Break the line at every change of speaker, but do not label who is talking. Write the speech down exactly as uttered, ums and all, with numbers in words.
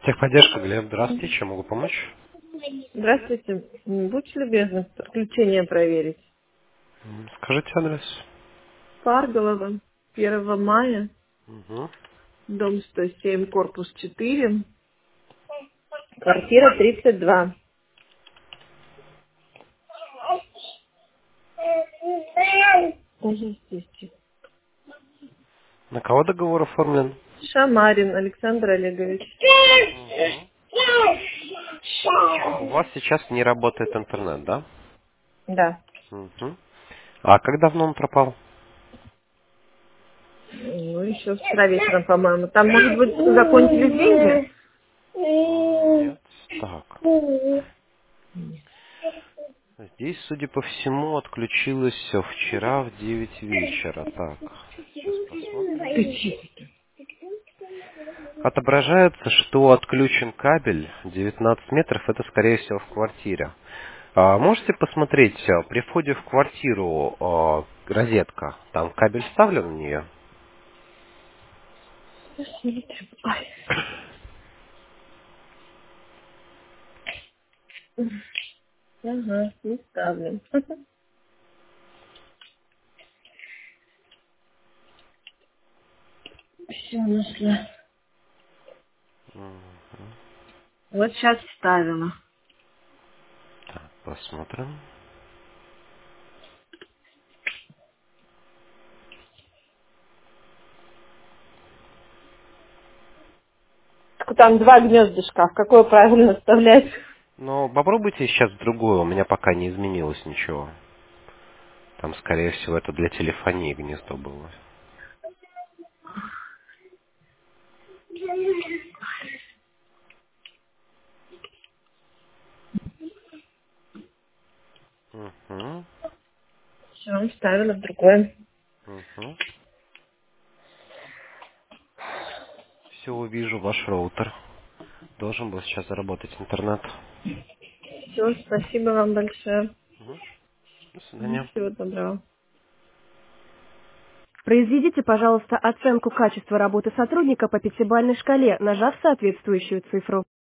Техподдержка, Глеб, здравствуйте, чем могу помочь?
Здравствуйте. М, Будьте любезны, подключение проверить.
М, Скажите адрес.
Парголова, первого мая,
Угу.
дом сто семь, корпус четыре, квартира тридцать два. Даже здесь.
На кого договор оформлен?
Шамарин Александр Олегович.
Мгм. У вас сейчас не работает интернет, да?
Да.
Угу. А как давно он пропал?
Ну, еще вчера вечером, по-моему. Там, может быть, закончились деньги?
М, Нет. Так. Здесь, судя по всему, отключилось всё вчера в девять вечера. Так, сейчас посмотрим. Отображается, что отключен кабель девятнадцать метров, это, скорее всего, в квартире. А, можете посмотреть, а, при входе в квартиру а, розетка, там кабель вставлен в нее?
Посмотрим. Ай. Ага, не ставлю. Все нашла. Вот сейчас вставила.
Так, посмотрим.
Там два гнездышка. Какое правильно вставлять?
Но попробуйте сейчас другую, у меня пока не изменилось ничего. Там, скорее всего, это для телефонии гнездо было. Угу,
Все, вставила в другое.
угу. Все, увижу ваш роутер. Должен был сейчас заработать интернет.
Все, спасибо вам большое.
Мгм. До
Мгм,
свидания.
всего доброго.
Произведите, пожалуйста, оценку качества работы сотрудника по пятибалльной шкале, нажав соответствующую цифру.